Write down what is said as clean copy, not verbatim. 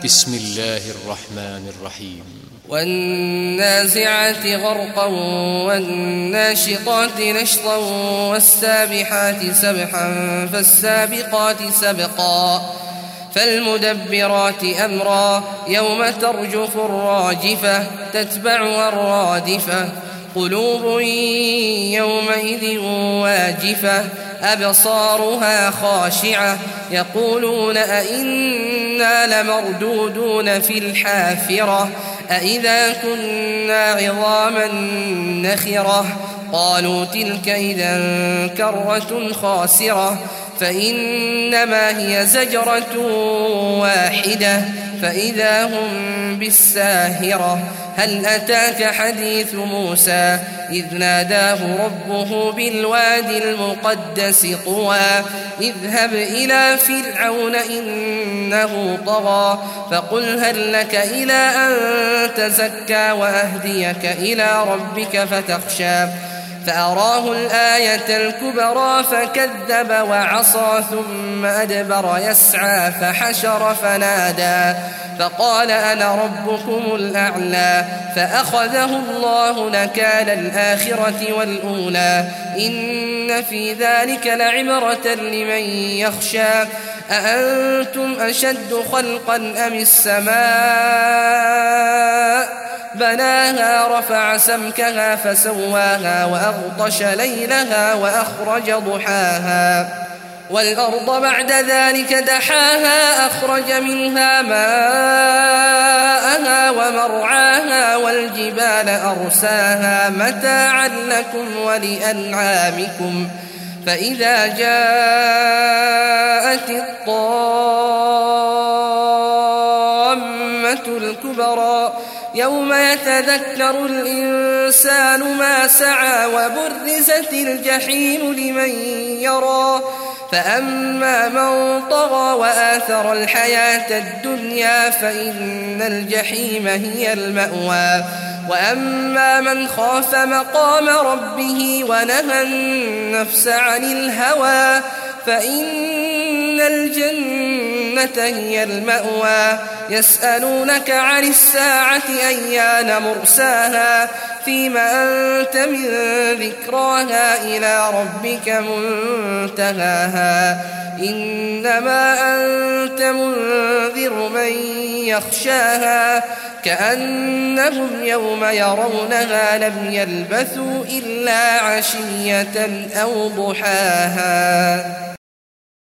بسم الله الرحمن الرحيم والنازعات غرقا والناشطات نشطا والسابحات سبحا فالسابقات سبقا فالمدبرات أمرا يوم ترجف الراجفة تتبعها الرادفة قلوب يومئذ واجفة أبصارها خاشعة يقولون أئنا لمردودون في الحافرة أئذا كنا عظاما نخرة قالوا تلك إذا كرة خاسرة فإنما هي زجرة واحدة فإذا هم بالساهرة هل أتاك حديث موسى إذ ناداه ربه بالوادي المقدس طوى اذهب إلى فرعون إنه طغى فقل هل لك إلى أن تزكى وأهديك إلى ربك فتخشى فأراه الآية الكبرى فكذب وعصى ثم أدبر يسعى فحشر فنادى فقال أنا ربكم الأعلى فأخذه الله نكال الآخرة والأولى إن في ذلك لعبرة لمن يخشى أأنتم أشد خلقا أم السماء بناها رفع سمكها فسواها وأغطش ليلها وأخرج ضحاها والأرض بعد ذلك دحاها أخرج منها ماءها ومرعاها والجبال أرساها متاعا لكم ولأنعامكم فإذا جاءت الطامة الكبرى يوم يتذكر الإنسان ما سعى وبرزت الجحيم لمن يرى فأما من طغى وآثر الحياة الدنيا فإن الجحيم هي المأوى وأما من خاف مقام ربه ونهى النفس عن الهوى فإن الجنة هي المأوى يسألونك عن الساعة أيان مرساها فيما أنت من ذكراها إلى ربك منتهاها إنما أنت منذر من يخشاها كأنهم يوم يرونها لم يلبثوا إلا عشية أو ضحاها.